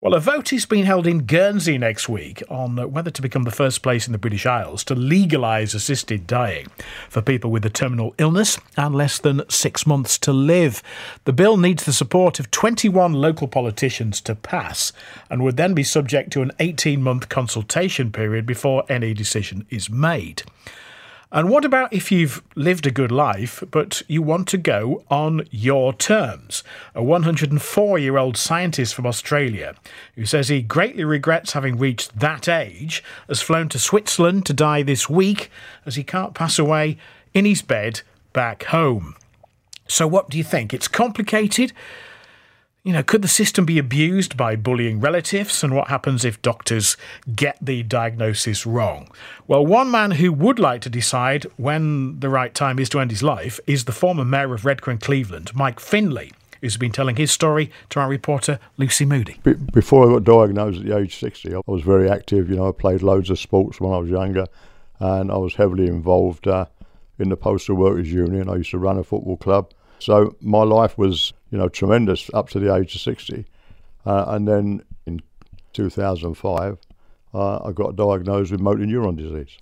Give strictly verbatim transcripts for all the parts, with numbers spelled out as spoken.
Well, a vote is being held in Guernsey next week on whether to become the first place in the British Isles to legalise assisted dying for people with a terminal illness and less than six months to live. The bill needs the support of twenty-one local politicians to pass and would then be subject to an eighteen-month consultation period before any decision is made. And what about if you've lived a good life, but you want to go on your terms? A one hundred four-year-old scientist from Australia who says he greatly regrets having reached that age has flown to Switzerland to die this week as he can't pass away in his bed back home. So what do you think? It's complicated. You know, could the system be abused by bullying relatives? And what happens if doctors get the diagnosis wrong? Well, one man who would like to decide when the right time is to end his life is the former mayor of Redcar and Cleveland, Mike Finley, who's been telling his story to our reporter, Lucy Moody. Be- before I got diagnosed at the age sixty, I was very active. You know, I played loads of sports when I was younger, and I was heavily involved uh, in the Postal Workers Union. I used to run a football club. So my life was, you know, tremendous up to the age of sixty. Uh, and then in two thousand five, uh, I got diagnosed with motor neuron disease.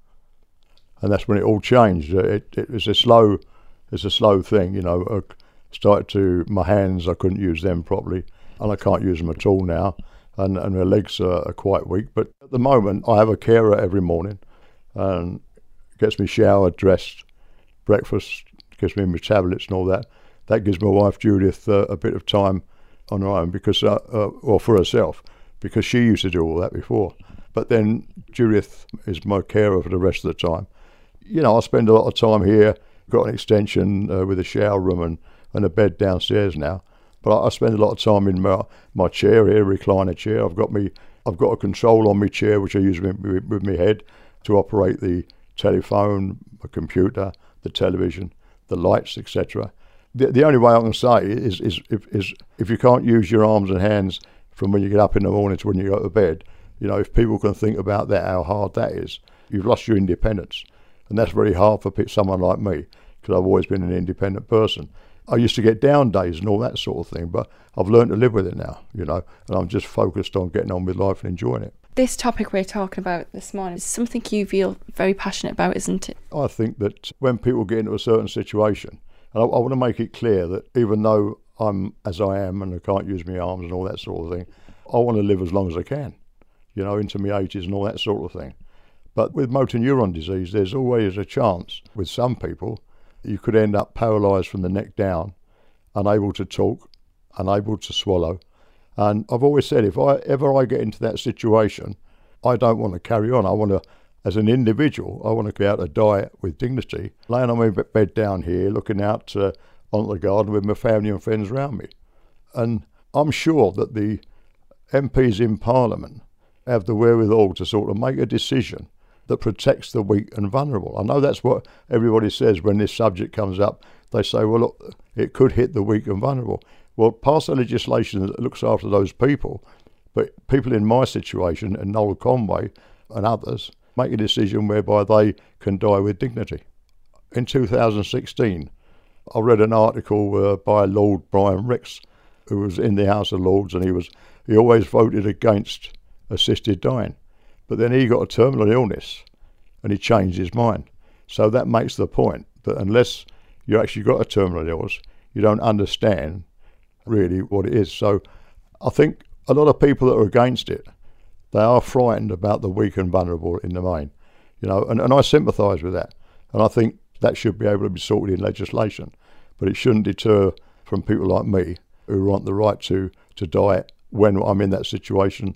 And that's when it all changed. It, it was a slow, it's a slow thing, you know. I started to, my hands, I couldn't use them properly, and I can't use them at all now. And, and my legs are, are quite weak. But at the moment, I have a carer every morning, and gets me showered, dressed, breakfast, gives me my tablets and all that. That gives my wife Judith uh, a bit of time on her own, because, uh, uh, or for herself, because she used to do all that before. But then Judith is my carer for the rest of the time. You know, I spend a lot of time here. Got an extension uh, with a shower room and, and a bed downstairs now. But I, I spend a lot of time in my, my chair here, recliner chair. I've got me, I've got a control on my chair which I use with, with, with my head to operate the telephone, the computer, the television, the lights, et cetera. The, the only way I can say is, is, if, is if you can't use your arms and hands from when you get up in the morning to when you go to bed, you know, if people can think about that, how hard that is, you've lost your independence. And that's very hard for someone like me, because I've always been an independent person. I used to get down days and all that sort of thing, but I've learned to live with it now, you know, and I'm just focused on getting on with life and enjoying it. This topic we're talking about this morning is something you feel very passionate about, isn't it? I think that when people get into a certain situation, and I, I want to make it clear that even though I'm as I am and I can't use my arms and all that sort of thing, I want to live as long as I can, you know, into my eighties and all that sort of thing. But with motor neuron disease, there's always a chance with some people you could end up paralysed from the neck down, unable to talk, unable to swallow. And I've always said, if I ever I get into that situation, I don't want to carry on. I want to, as an individual, I want to be able to die with dignity, laying on my bed down here, looking out uh, onto the garden with my family and friends around me. And I'm sure that the M Ps in Parliament have the wherewithal to sort of make a decision that protects the weak and vulnerable. I know that's what everybody says when this subject comes up. They say, well, look, it could hit the weak and vulnerable. Well, pass the legislation that looks after those people, but people in my situation, and Noel Conway and others, make a decision whereby they can die with dignity. In two thousand sixteen, I read an article uh, by Lord Brian Rix, who was in the House of Lords, and he was he always voted against assisted dying. But then he got a terminal illness, and he changed his mind. So that makes the point that unless you actually got a terminal illness, you don't understand really what it is. So I think a lot of people that are against it, they are frightened about the weak and vulnerable in the main, you know, and, and I sympathise with that. And I think that should be able to be sorted in legislation, but it shouldn't deter from people like me who want the right to, to die when I'm in that situation.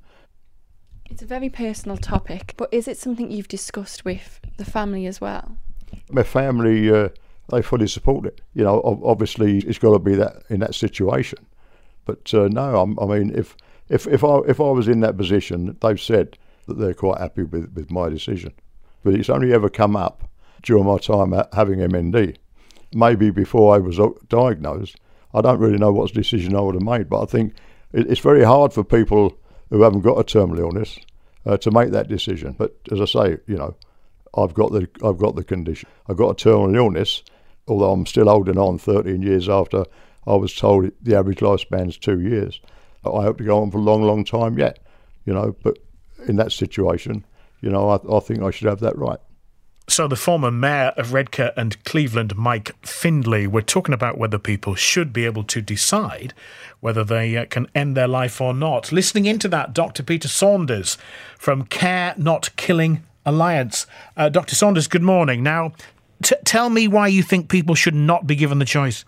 It's a very personal topic, but is it something you've discussed with the family as well? My family, uh, they fully support it. You know, obviously it's got to be that in that situation. But uh, no, I'm, I mean, if if if I if I was in that position, they've said that they're quite happy with, with my decision. But it's only ever come up during my time having M N D. Maybe before I was diagnosed, I don't really know what decision I would have made. But I think it's very hard for people who haven't got a terminal illness uh, to make that decision. But as I say, you know, I've got the I've got the condition. I've got a terminal illness, although I'm still holding on thirteen years after I was told the average lifespan's two years. I hope to go on for a long, long time yet, you know, but in that situation, you know, I, I think I should have that right. So the former mayor of Redcar and Cleveland, Mike Findlay, we're talking about whether people should be able to decide whether they uh, can end their life or not. Listening into that, Doctor Peter Saunders from Care Not Killing Alliance. Uh, Doctor Saunders, good morning. Now, t- tell me why you think people should not be given the choice.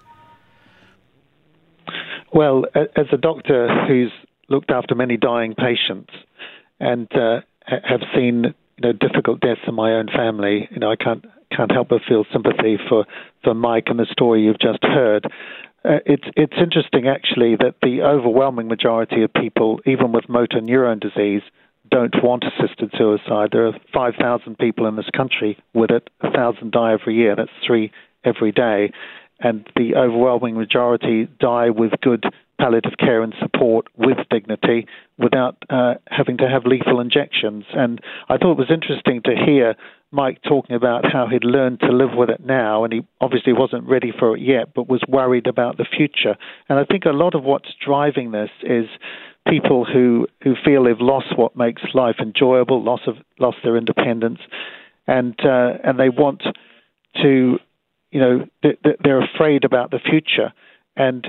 Well, as a doctor who's looked after many dying patients and uh, have seen you know, difficult deaths in my own family, you know, I can't can't help but feel sympathy for, for Mike and the story you've just heard. Uh, it's it's interesting, actually, that the overwhelming majority of people, even with motor neurone disease, don't want assisted suicide. There are five thousand people in this country with it. one thousand die every year. That's three every day. And the overwhelming majority die with good palliative care and support with dignity without uh, having to have lethal injections. And I thought it was interesting to hear Mike talking about how he'd learned to live with it now, and he obviously wasn't ready for it yet, but was worried about the future. And I think a lot of what's driving this is people who, who feel they've lost what makes life enjoyable, lost of lost their independence, and uh, and they want to, you know, they're afraid about the future, and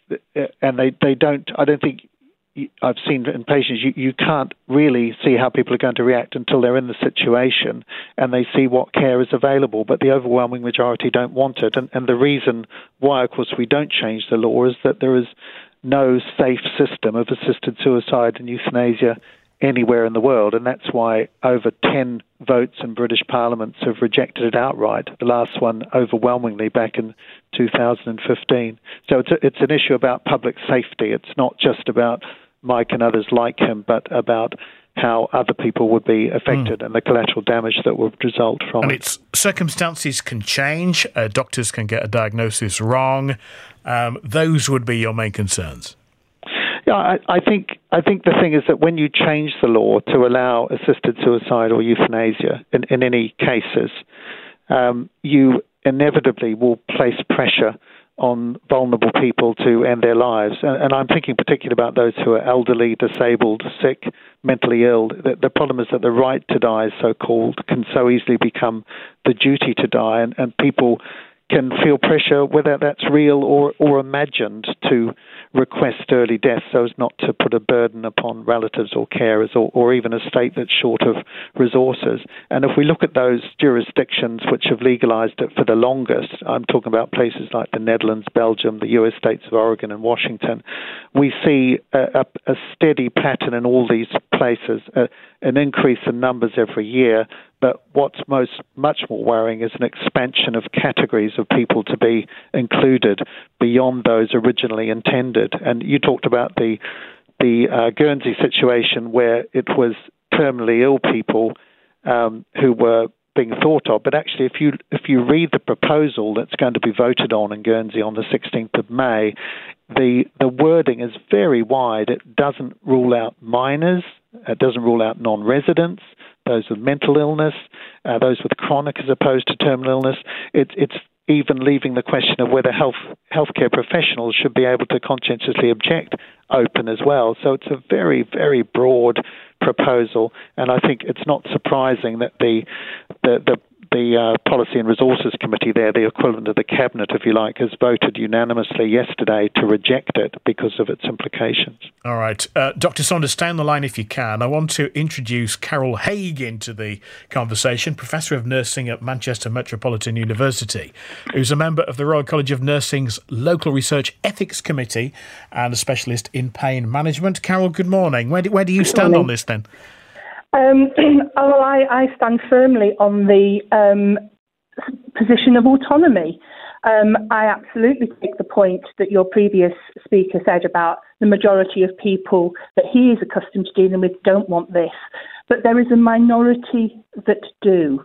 and they, they don't. I don't think I've seen in patients you, you can't really see how people are going to react until they're in the situation and they see what care is available. But the overwhelming majority don't want it, and and the reason why, of course, we don't change the law is that there is no safe system of assisted suicide and euthanasia anywhere in the world, and that's why over ten votes in British Parliament have rejected it outright, the last one overwhelmingly back in two thousand fifteen. So it's, a, it's an issue about public safety. It's not just about Mike and others like him, but about how other people would be affected mm. and the collateral damage that would result from and it. And its circumstances can change. Uh, doctors can get a diagnosis wrong. Um, those would be your main concerns. Yeah, I, I think I think the thing is that when you change the law to allow assisted suicide or euthanasia in, in any cases, um, you inevitably will place pressure on vulnerable people to end their lives. And, and I'm thinking particularly about those who are elderly, disabled, sick, mentally ill. The, the problem is that the right to die, so-called, can so easily become the duty to die, and, and people can feel pressure, whether that's real or, or imagined, to request early death so as not to put a burden upon relatives or carers or, or even a state that's short of resources. And if we look at those jurisdictions which have legalized it for the longest, I'm talking about places like the Netherlands, Belgium, the U S states of Oregon and Washington, we see a, a, a steady pattern in all these places, a, an increase in numbers every year. But what's most much more worrying is an expansion of categories of people to be included beyond those originally intended. And you talked about the the uh, Guernsey situation where it was terminally ill people um, who were being thought of. But actually, if you if you read the proposal that's going to be voted on in Guernsey on the sixteenth of May, the the wording is very wide. It doesn't rule out minors. It doesn't rule out non-residents, those with mental illness, uh, those with chronic as opposed to terminal illness. It, it's even leaving the question of whether health healthcare professionals should be able to conscientiously object open as well. So it's a very, very broad proposal, and I think it's not surprising that the the the, the uh, Policy and Resources Committee there, the equivalent of the Cabinet, if you like, has voted unanimously yesterday to reject it because of its implications. All right. Uh, Doctor Saunders, stay on the line if you can. I want to introduce Carol Haig into the conversation, Professor of Nursing at Manchester Metropolitan University, who's a member of the Royal College of Nursing's Local Research Ethics Committee and a specialist in pain management. Carol, good morning. Where do, where do you stand on this then? Um, oh, well, I, I stand firmly on the um, position of autonomy. Um, I absolutely take the point that your previous speaker said about the majority of people that he is accustomed to dealing with don't want this, but there is a minority that do.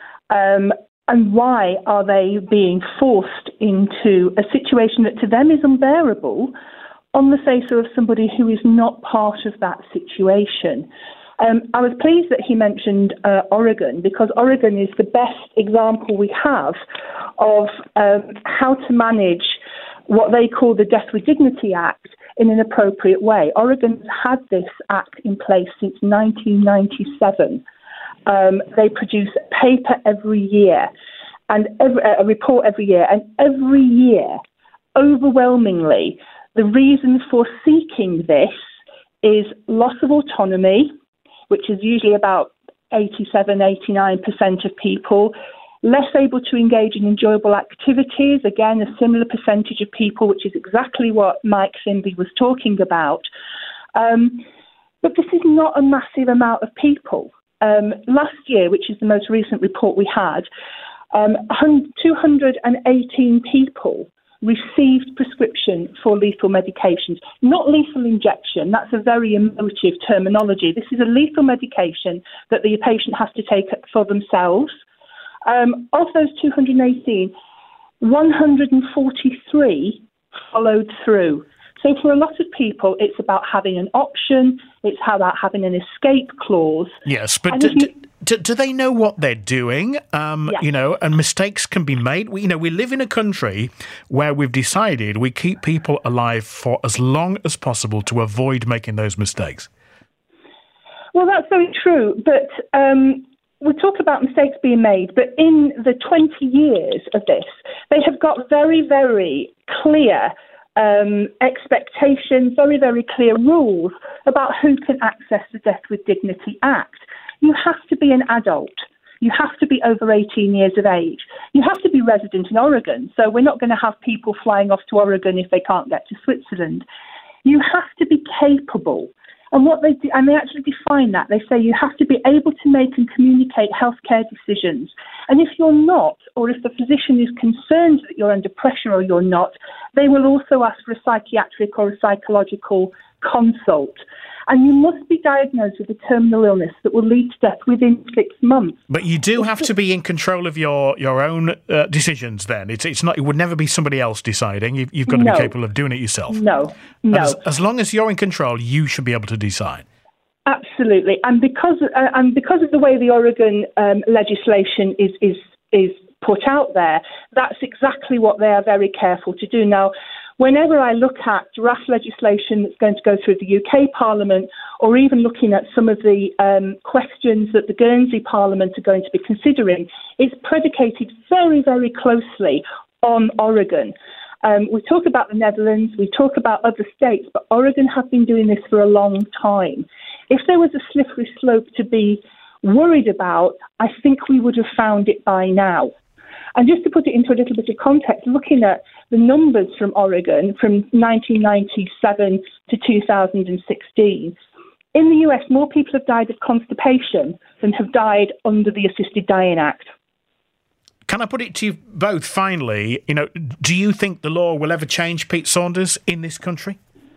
Um, and why are they being forced into a situation that to them is unbearable on the face of somebody who is not part of that situation? Um, I was pleased that he mentioned uh, Oregon, because Oregon is the best example we have of um, how to manage what they call the Death with Dignity Act in an appropriate way. Oregon's had this act in place since nineteen ninety-seven. Um, they produce a paper every year, and every, a report every year, and every year, overwhelmingly, the reason for seeking this is loss of autonomy, which is usually about eighty-seven, eighty-nine percent of people, less able to engage in enjoyable activities, again, a similar percentage of people, which is exactly what Mike Simby was talking about. Um, but this is not a massive amount of people. Um, last year, which is the most recent report we had, um, two hundred eighteen people received prescription for lethal medications. Not lethal injection, that's a very emotive terminology. This is a lethal medication that the patient has to take for themselves. Um, of those two hundred eighteen, one hundred forty-three followed through. So for a lot of people, it's about having an option, it's about having an escape clause. Yes, but do, you, do, do they know what they're doing? Um, yes. You know, and mistakes can be made. We, you know, we live in a country where we've decided we keep people alive for as long as possible to avoid making those mistakes. Well, that's very true, but um, we talk about mistakes being made, but in the twenty years of this, they have got very, very clear Um, expectations, very, very clear rules about who can access the Death with Dignity Act. You have to be an adult. You have to be over eighteen years of age. You have to be resident in Oregon. So we're not going to have people flying off to Oregon if they can't get to Switzerland. You have to be capable. And what they do, and they actually define that. They say you have to be able to make and communicate healthcare decisions. And if you're not, or if the physician is concerned that you're under pressure or you're not, they will also ask for a psychiatric or a psychological consult. And you must be diagnosed with a terminal illness that will lead to death within six months. But you do have to be in control of your, your own uh, decisions then. It's it's not. It would never be somebody else deciding. You've, you've got to no. be capable of doing it yourself. No, no. As, as long as you're in control, you should be able to decide. Absolutely. And because uh, and because of the way the Oregon um, legislation is, is, is put out there, that's exactly what they are very careful to do. Now, whenever I look at draft legislation that's going to go through the U K Parliament, or even looking at some of the um, questions that the Guernsey Parliament are going to be considering, it's predicated very, very closely on Oregon. Um, we talk about the Netherlands, we talk about other states, but Oregon have been doing this for a long time. If there was a slippery slope to be worried about, I think we would have found it by now. And just to put it into a little bit of context, looking at the numbers from Oregon from nineteen ninety-seven to two thousand sixteen, in the U S, more people have died of constipation than have died under the Assisted Dying Act. Can I put it to you both, finally, you know, do you think the law will ever change, Pete Saunders, in this country?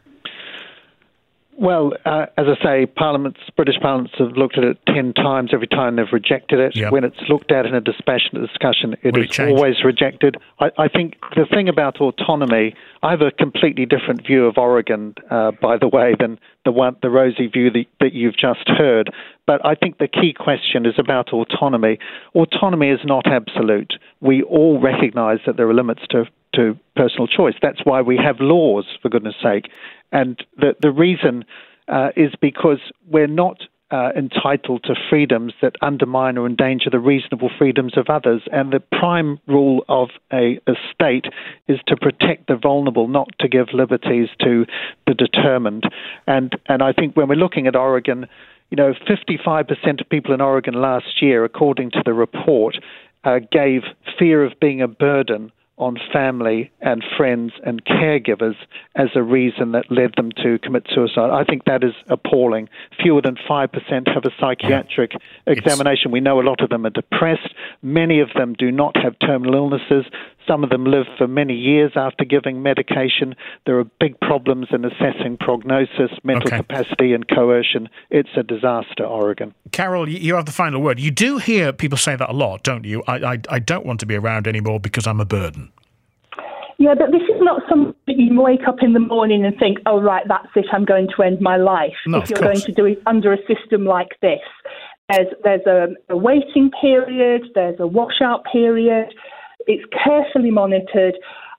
Well, uh, as I say, parliaments, British parliaments have looked at it ten times. Every time they've rejected it. Yep. When it's looked at in a dispassionate discussion, it Will is it always rejected. I, I think the thing about autonomy, I have a completely different view of Oregon, uh, by the way, than the one, the rosy view that, that you've just heard. But I think the key question is about autonomy. Autonomy is not absolute. We all recognise that there are limits to, to personal choice. That's why we have laws, for goodness sake. And the, the reason uh, is because we're not uh, entitled to freedoms that undermine or endanger the reasonable freedoms of others. And the prime rule of a, a state is to protect the vulnerable, not to give liberties to the determined. And, and I think when we're looking at Oregon, you know, fifty-five percent of people in Oregon last year, according to the report, uh, gave fear of being a burden on family and friends and caregivers as a reason that led them to commit suicide. I think that is appalling. Fewer than five percent have a psychiatric yeah. examination. It's... We know a lot of them are depressed. Many of them do not have terminal illnesses. Some of them live for many years after giving medication. There are big problems in assessing prognosis, mental okay. capacity and coercion. It's a disaster, Oregon. Carol, you have the final word. You do hear people say that a lot, don't you? I, I, I don't want to be around anymore because I'm a burden. Yeah, but this is not something that you wake up in the morning and think, oh, right, that's it, I'm going to end my life. No, if you're course. going to do it under a system like this. There's, there's a, a waiting period, there's a washout period. It's carefully monitored.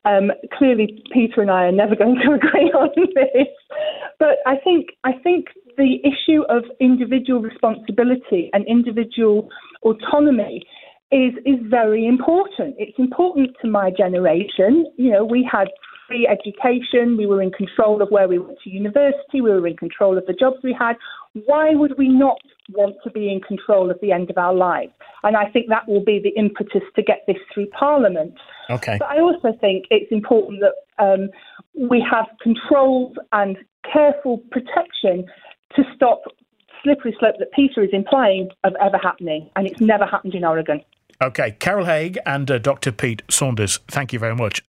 Um, clearly, Peter and I are never going to agree on this. But I think I think the issue of individual responsibility and individual autonomy is is very important. It's important to my generation. You know, we had free education, we were in control of where we went to university, we were in control of the jobs we had. Why would we not want to be in control of the end of our lives? And I think that will be the impetus to get this through Parliament. Okay. But I also think it's important that um, we have controls and careful protection to stop slippery slope that Peter is implying of ever happening. And it's never happened in Oregon. OK, Carol Haig and uh, Doctor Pete Saunders, thank you very much.